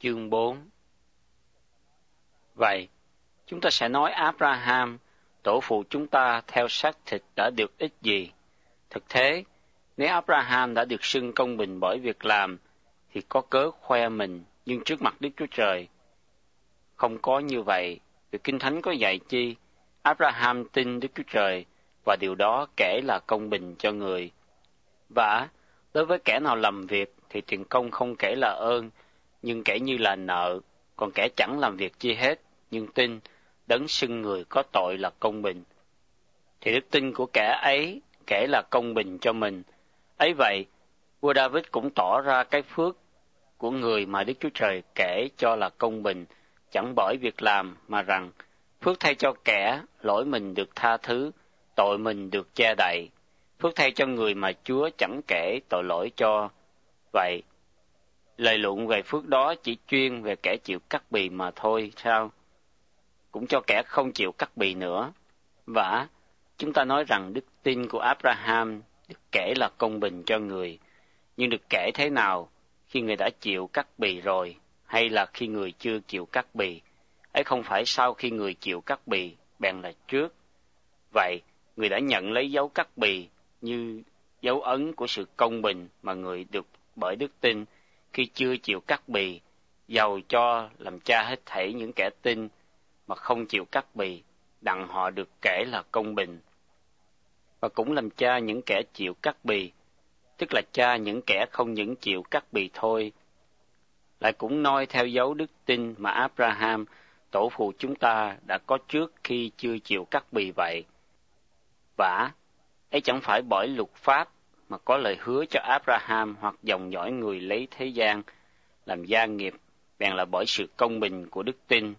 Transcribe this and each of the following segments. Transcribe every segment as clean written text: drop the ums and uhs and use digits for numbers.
Chương 4. Vậy, chúng ta sẽ nói Abraham, tổ phụ chúng ta theo xác thịt đã được ích gì? Thực thế, nếu Abraham đã được xưng công bình bởi việc làm, thì có cớ khoe mình, nhưng trước mặt Đức Chúa Trời không có như vậy. Vì Kinh Thánh có dạy chi? Abraham tin Đức Chúa Trời, và điều đó kể là công bình cho người. Và đối với kẻ nào làm việc, thì tiền công không kể là ơn, nhưng kể như là nợ. Còn kẻ chẳng làm việc chi hết, nhưng tin, đấng xưng người có tội là công bình, thì đức tin của kẻ ấy kể là công bình cho mình. Ấy vậy, vua David cũng tỏ ra cái phước của người mà Đức Chúa Trời kể cho là công bình, chẳng bởi việc làm, mà rằng phước thay cho kẻ lỗi mình được tha thứ, tội mình được che đậy, phước thay cho người mà Chúa chẳng kể tội lỗi cho. Vậy, lời luận về phước đó chỉ chuyên về kẻ chịu cắt bì mà thôi sao? Cũng cho kẻ không chịu cắt bì nữa. Và chúng ta nói rằng đức tin của Abraham được kể là công bình cho người, nhưng được kể thế nào? Khi người đã chịu cắt bì rồi, hay là khi người chưa chịu cắt bì? Ấy không phải sau khi người chịu cắt bì, bèn là trước. Vậy, người đã nhận lấy dấu cắt bì như dấu ấn của sự công bình mà người được bởi đức tin khi chưa chịu cắt bì, dầu cho làm cha hết thảy những kẻ tin mà không chịu cắt bì, đặng họ được kể là công bình. Và cũng làm cha những kẻ chịu cắt bì, tức là cha những kẻ không những chịu cắt bì thôi, lại cũng noi theo dấu đức tin mà Abraham, tổ phụ chúng ta đã có trước khi chưa chịu cắt bì vậy. Vả, ấy chẳng phải bởi luật pháp mà có lời hứa cho Abraham hoặc dòng dõi người lấy thế gian làm gia nghiệp, bèn là bởi sự công bình của đức tin.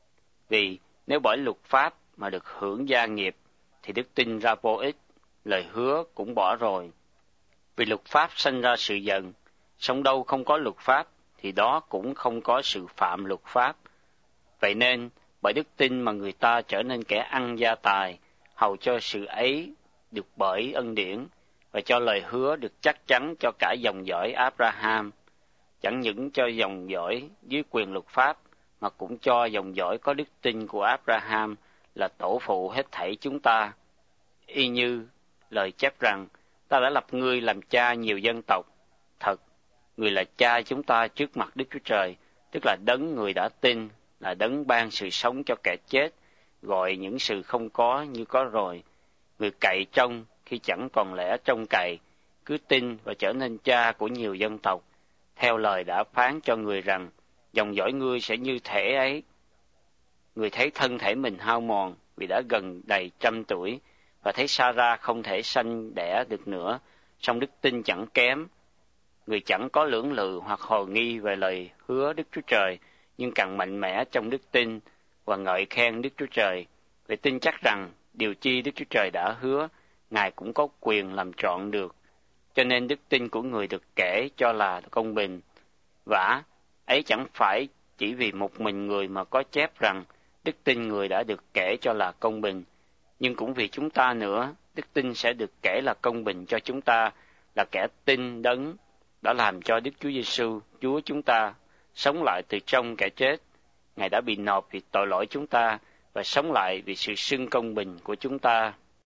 Vì nếu bởi luật pháp mà được hưởng gia nghiệp, thì đức tin ra vô ích, lời hứa cũng bỏ rồi. Vì luật pháp sanh ra sự giận, song đâu không có luật pháp, thì đó cũng không có sự phạm luật pháp. Vậy nên, bởi đức tin mà người ta trở nên kẻ ăn gia tài, hầu cho sự ấy được bởi ân điển, và cho lời hứa được chắc chắn cho cả dòng dõi Abraham, chẳng những cho dòng dõi dưới quyền luật pháp, mà cũng cho dòng dõi có đức tin của Abraham là tổ phụ hết thảy chúng ta. Y như lời chép rằng, ta đã lập ngươi làm cha nhiều dân tộc. Thật, người là cha chúng ta trước mặt Đức Chúa Trời, tức là đấng người đã tin, là đấng ban sự sống cho kẻ chết, gọi những sự không có như có rồi. Người cậy trông khi chẳng còn lẽ trông cậy, cứ tin và trở nên cha của nhiều dân tộc, theo lời đã phán cho người rằng, dòng dõi ngươi sẽ như thể ấy. Người thấy thân thể mình hao mòn vì đã gần đầy 100 tuổi, và thấy Sa-ra không thể sanh đẻ được nữa, song đức tin chẳng kém. Người chẳng có lưỡng lự hoặc hồ nghi về lời hứa Đức Chúa Trời, nhưng càng mạnh mẽ trong đức tin và ngợi khen Đức Chúa Trời, vì tin chắc rằng điều chi Đức Chúa Trời đã hứa, Ngài cũng có quyền làm trọn được. Cho nên đức tin của người được kể cho là công bình. Vả, ấy chẳng phải chỉ vì một mình người mà có chép rằng đức tin người đã được kể cho là công bình, nhưng cũng vì chúng ta nữa, đức tin sẽ được kể là công bình cho chúng ta, là kẻ tin đấng đã làm cho Đức Chúa Giêsu, Chúa chúng ta, sống lại từ trong kẻ chết. Ngài đã bị nộp vì tội lỗi chúng ta, và sống lại vì sự xưng công bình của chúng ta.